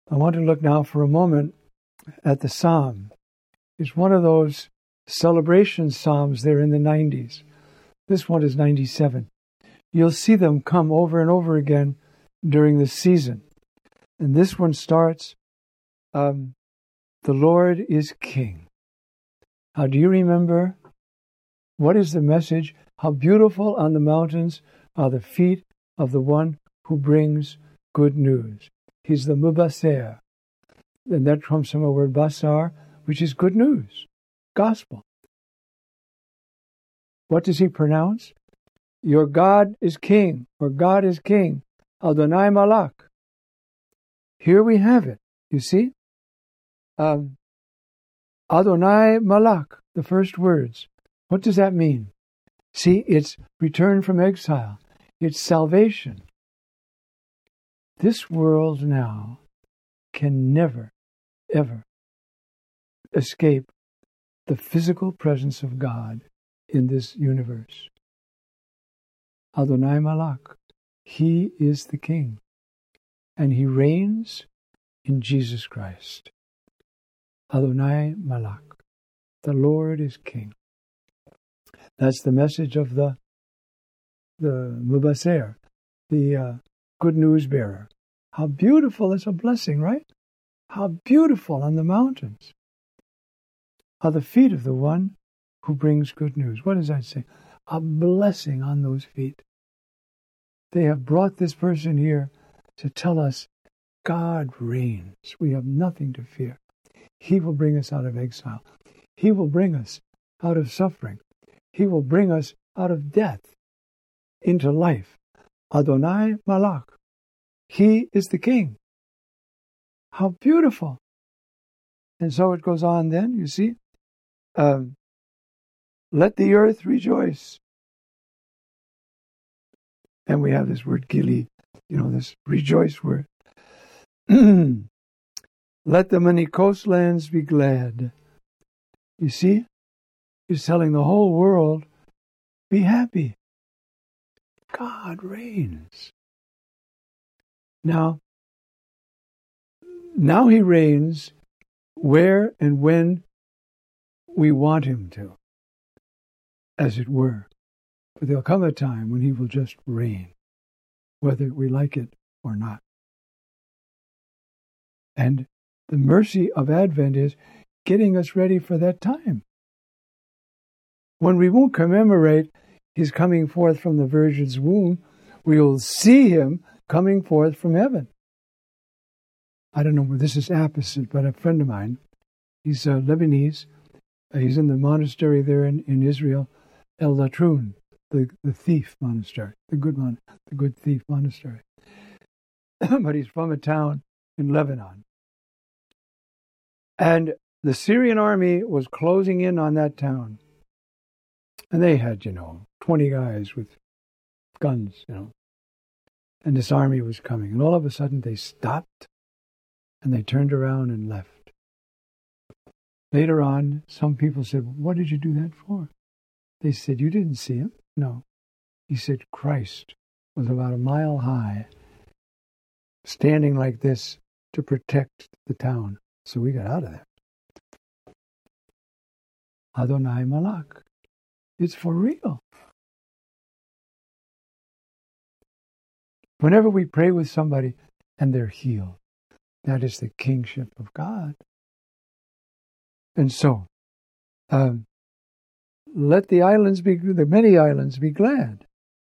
I want to look now for a moment at the psalm. It's one of those celebration psalms there in the 90s. This one is 97. You'll see them come over and over again during the season. And this one starts, the Lord is King. Now, do you remember what is the message? How beautiful on the mountains are the feet of the one who brings good news. He's the Mubaser. And that comes from a word basar, which is good news, gospel. What does he pronounce? Your God is King, or God is King. Adonai Malak. Here we have it, you see? Adonai Malak, the first words. What does that mean? See, it's return from exile. It's salvation. This world now can never, ever escape the physical presence of God in this universe. Adonai Malak. He is the King. And he reigns in Jesus Christ. Adonai Malak. The Lord is King. That's the message of the Mubaser, the good news bearer. How beautiful. It's a blessing, right? How beautiful on the mountains are the feet of the one who brings good news. What does that say? A blessing on those feet. They have brought this person here to tell us God reigns. We have nothing to fear. He will bring us out of exile. He will bring us out of suffering. He will bring us out of death into life. Adonai Malak. He is the King. How beautiful. And so it goes on then, you see. Let the earth rejoice. And we have this word gili, this rejoice word. Let the many coastlands be glad. You see? He's telling the whole world, be happy. God reigns. Now he reigns where and when we want him to, as it were. But there'll come a time when he will just reign, whether we like it or not. And the mercy of Advent is getting us ready for that time, when we won't commemorate his coming forth from the Virgin's womb. We will see him coming forth from heaven. I don't know where this is opposite, but a friend of mine, he's Lebanese. He's in the monastery there in Israel, El Latrun, the thief monastery, the good thief monastery. But he's from a town in Lebanon. And the Syrian army was closing in on that town. And they had, 20 guys with guns, And this army was coming. And all of a sudden they stopped and they turned around and left. Later on, some people said, what did you do that for? They said, you didn't see him? No. He said, Christ was about a mile high, standing like this to protect the town. So we got out of there. Adonai Malak. It's for real. Whenever we pray with somebody and they're healed, that is the kingship of God. And so, let the many islands be glad.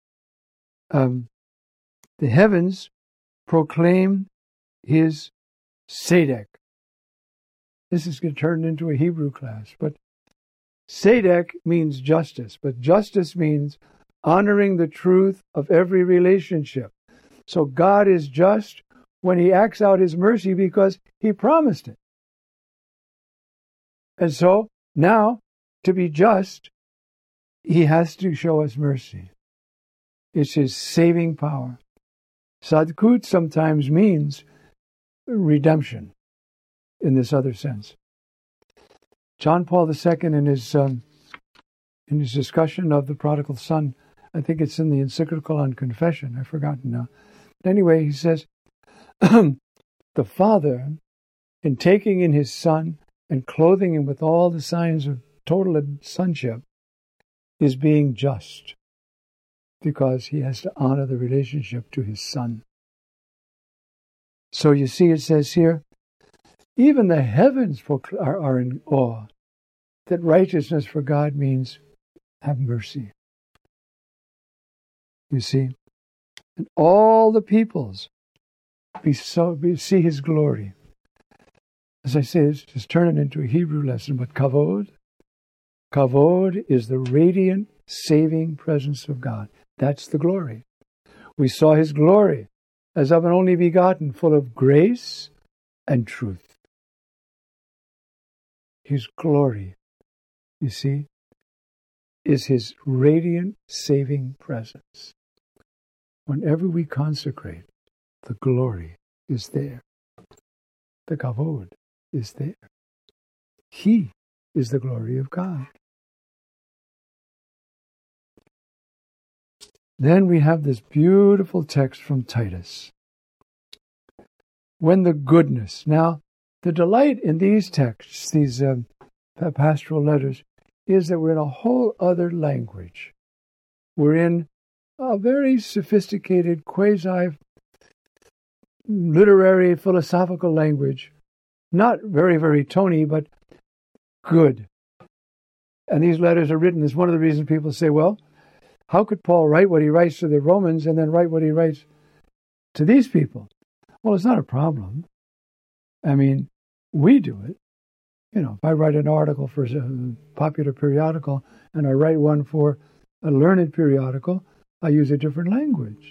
The heavens proclaim his Sedek. This is going to turn into a Hebrew class, but Sedek means justice, but justice means honoring the truth of every relationship. So God is just when he acts out his mercy because he promised it. And so now, to be just, he has to show us mercy. It's his saving power. Sadkut sometimes means redemption in this other sense. John Paul II, in his discussion of the prodigal son, I think it's in the encyclical on confession, I've forgotten now. Anyway, he says, the Father, in taking in his Son and clothing him with all the signs of total sonship, is being just, because he has to honor the relationship to his Son. So you see, it says here, even the heavens are in awe that righteousness for God means have mercy. You see, and all the peoples see his glory. As I say, it's just turn it into a Hebrew lesson, but kavod is the radiant, saving presence of God. That's the glory. We saw his glory as of an only begotten, full of grace and truth. His glory, you see, is his radiant, saving presence. Whenever we consecrate, the glory is there. The kavod is there. He is the glory of God. Then we have this beautiful text from Titus. When the goodness. Now, the delight in these texts, these pastoral letters, is that we're in a whole other language. We're in a very sophisticated, quasi-literary, philosophical language. Not very, very Tony, but good. And these letters are written. It's one of the reasons people say, well, how could Paul write what he writes to the Romans and then write what he writes to these people? Well, it's not a problem. I mean, we do it. You know, if I write an article for a popular periodical and I write one for a learned periodical, I use a different language.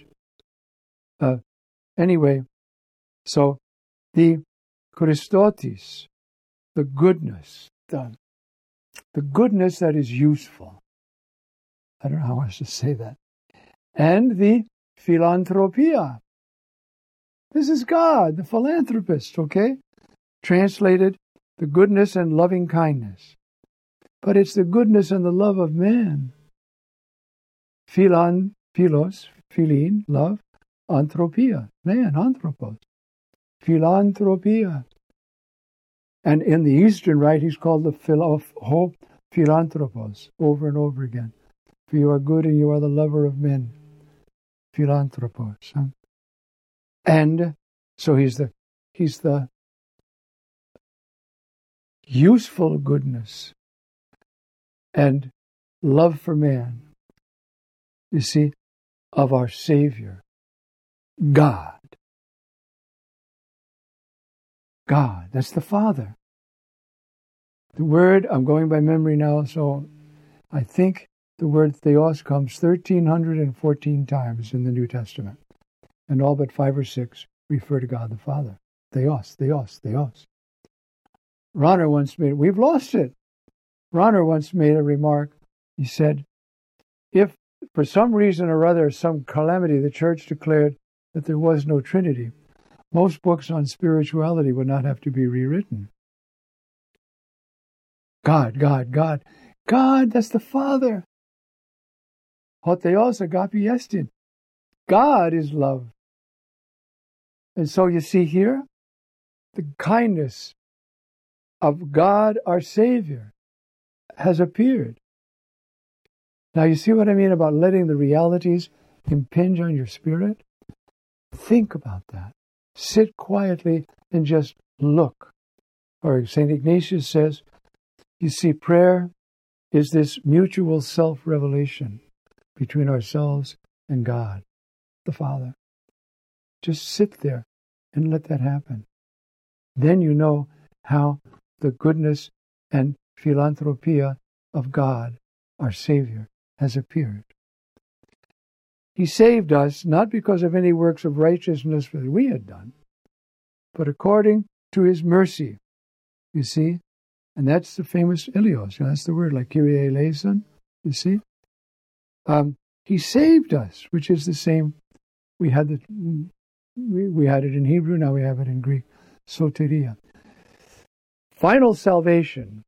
Anyway, so the Christotis, the goodness, the goodness that is useful. I don't know how else to say that. And the philanthropia. This is God, the philanthropist, okay? Translated, the goodness and loving kindness. But it's the goodness and the love of man. Philin, love. Anthropia, man, anthropos. Philanthropia. And in the Eastern Rite, he's called the philanthropos, over and over again. For you are good and you are the lover of men. Philanthropos. Huh? And so he's the useful goodness and love for man, you see, of our Savior, God. God, that's the Father. The word, I'm going by memory now, so I think the word theos comes 1,314 times in the New Testament. And all but 5 or 6 refer to God the Father. Theos, theos, theos. Rahner once made, we've lost it. Rahner once made a remark. He said, if for some reason or other, some calamity, the church declared that there was no Trinity, most books on spirituality would not have to be rewritten. God, God, God. God, that's the Father. Hot theos agape estin. God is love. And so you see here, the kindness of God, our Savior, has appeared. Now you see what I mean about letting the realities impinge on your spirit? Think about that. Sit quietly and just look. Or St. Ignatius says, you see, prayer is this mutual self-revelation between ourselves and God, the Father. Just sit there and let that happen. Then you know how the goodness and philanthropia of God, our Savior, has appeared. He saved us not because of any works of righteousness that we had done, but according to his mercy. You see? And that's the famous Ilios. That's the word, like Kyrie eleison. You see? He saved us, which is the same. We had it in Hebrew, now we have it in Greek. Soteria. Final salvation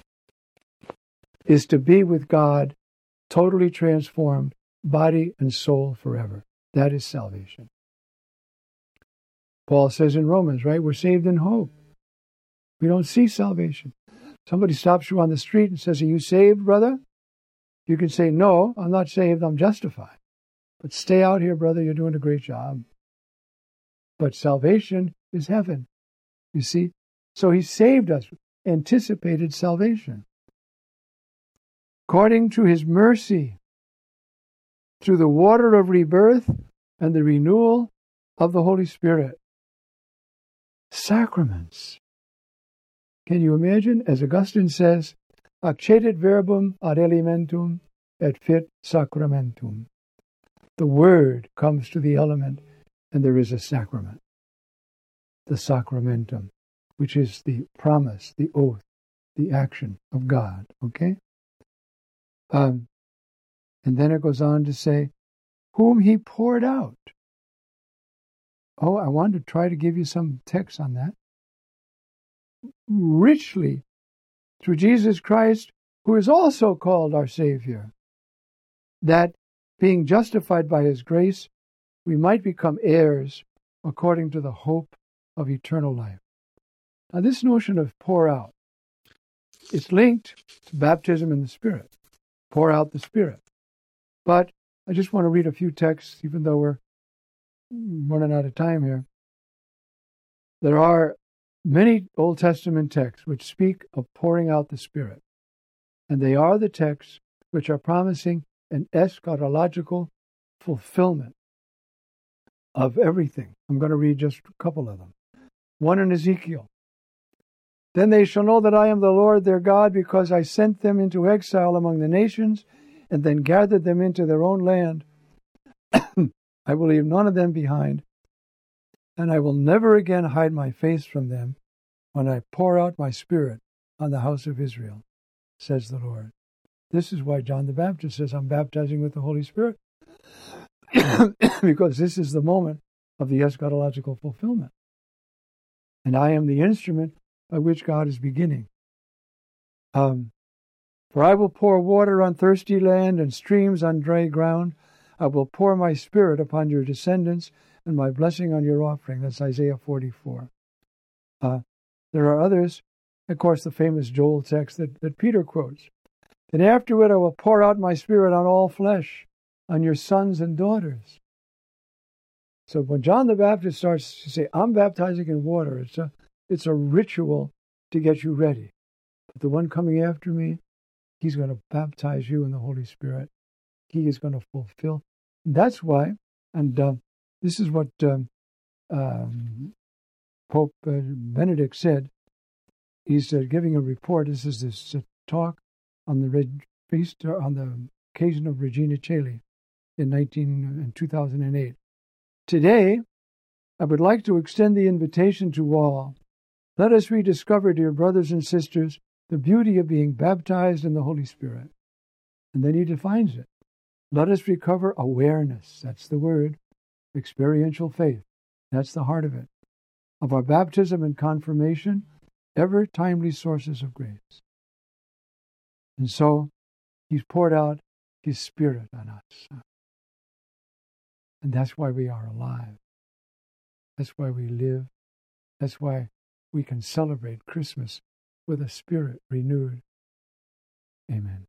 is to be with God, totally transformed, body and soul forever. That is salvation. Paul says in Romans, right? We're saved in hope. We don't see salvation. Somebody stops you on the street and says, are you saved, brother? You can say, no, I'm not saved, I'm justified. But stay out here, brother, you're doing a great job. But salvation is heaven, you see. So he saved us, anticipated salvation. According to his mercy, through the water of rebirth and the renewal of the Holy Spirit. Sacraments. Can you imagine? As Augustine says, accedit verbum ad elementum et fit sacramentum. The word comes to the element and there is a sacrament. The sacramentum, which is the promise, the oath, the action of God. Okay? And then it goes on to say, whom he poured out. Oh, I wanted to try to give you some text on that. Richly through Jesus Christ, who is also called our Savior, that being justified by his grace, we might become heirs according to the hope of eternal life. Now, this notion of pour out, it's linked to baptism in the Spirit. Pour out the Spirit. But I just want to read a few texts, even though we're running out of time here. There are many Old Testament texts which speak of pouring out the Spirit. And they are the texts which are promising an eschatological fulfillment of everything. I'm going to read just a couple of them. One in Ezekiel. Then they shall know that I am the Lord their God, because I sent them into exile among the nations, and then gathered them into their own land. I will leave none of them behind, and I will never again hide my face from them when I pour out my Spirit on the house of Israel, says the Lord. This is why John the Baptist says, I'm baptizing with the Holy Spirit, because this is the moment of the eschatological fulfillment. And I am the instrument by which God is beginning. For I will pour water on thirsty land and streams on dry ground. I will pour my Spirit upon your descendants and my blessing on your offering. That's Isaiah 44. There are others, of course, the famous Joel text that Peter quotes. Then afterward I will pour out my Spirit on all flesh, on your sons and daughters. So when John the Baptist starts to say, I'm baptizing in water, it's a ritual to get you ready. But the one coming after me, he's going to baptize you in the Holy Spirit. He is going to fulfill. That's why, and this is what Pope Benedict said. He's giving a report. This is this talk on the feast on the occasion of Regina Coeli in 2008. Today, I would like to extend the invitation to all. Let us rediscover, dear brothers and sisters, the beauty of being baptized in the Holy Spirit. And then he defines it. Let us recover awareness, that's the word, experiential faith, that's the heart of it, of our baptism and confirmation, ever timely sources of grace. And so, he's poured out his Spirit on us. And that's why we are alive. That's why we live. That's why we can celebrate Christmas with a spirit renewed. Amen.